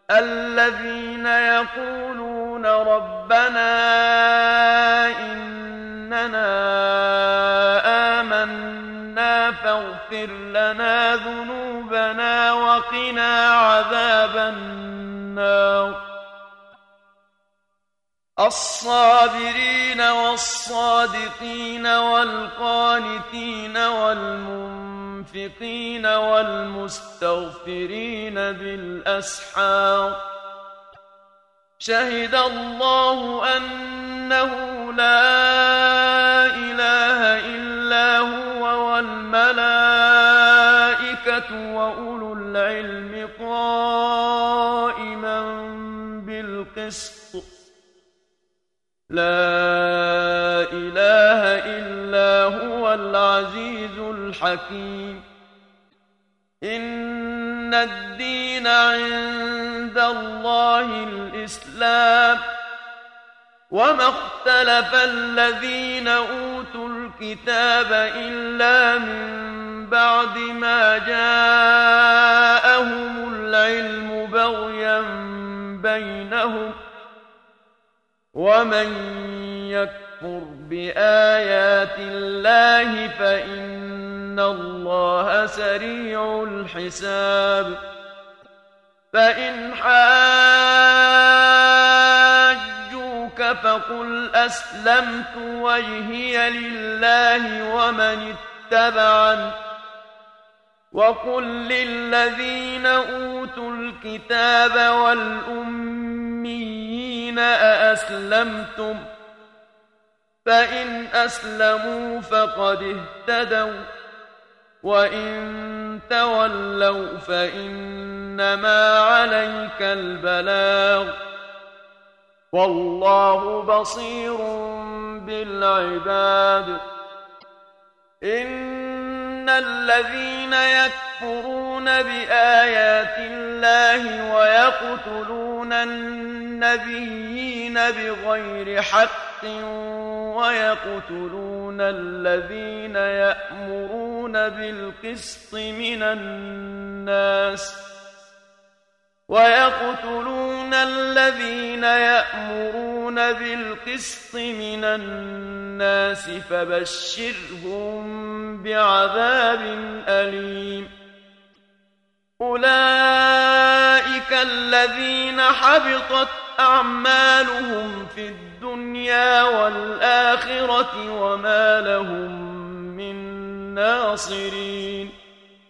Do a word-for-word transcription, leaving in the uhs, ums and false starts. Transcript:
الذين يقولون ربنا إننا آمنا فاغفر لنا ذنوبنا وقنا عذاب النار الصابرين والصادقين والقانتين والمنفقين والمستغفرين بالأسحار شهد الله أنه لا إله إلا هو والملائكة وأولو العلم قائما بالقسط لا إله إلا هو العزيز الحكيم إن الدين عند الله الإسلام وما اختلف الذين أوتوا الكتاب إلا من بعد ما جاءهم العلم بغيا بينهم ومن يكفر بآيات الله فإن الله سريع الحساب فإن حاجوك فقل أسلمت وجهي لله ومن اتبعني وقل للذين أوتوا الكتاب والأميين أأسلمتم فإن أسلموا فقد اهتدوا وإن تولوا فإنما عليك البلاغ والله بصير بالعباد إن الذين يكفرون بآيات الله ويقتلون النبيين بغير حق ويقتلون الذين يأمرون بالقسط من الناس ويقتلون الذين يأمرون بالقسط من الناس فبشرهم بعذاب أليم أولئك الذين حبطت أعمالهم في الدنيا والآخرة وما لهم من ناصرين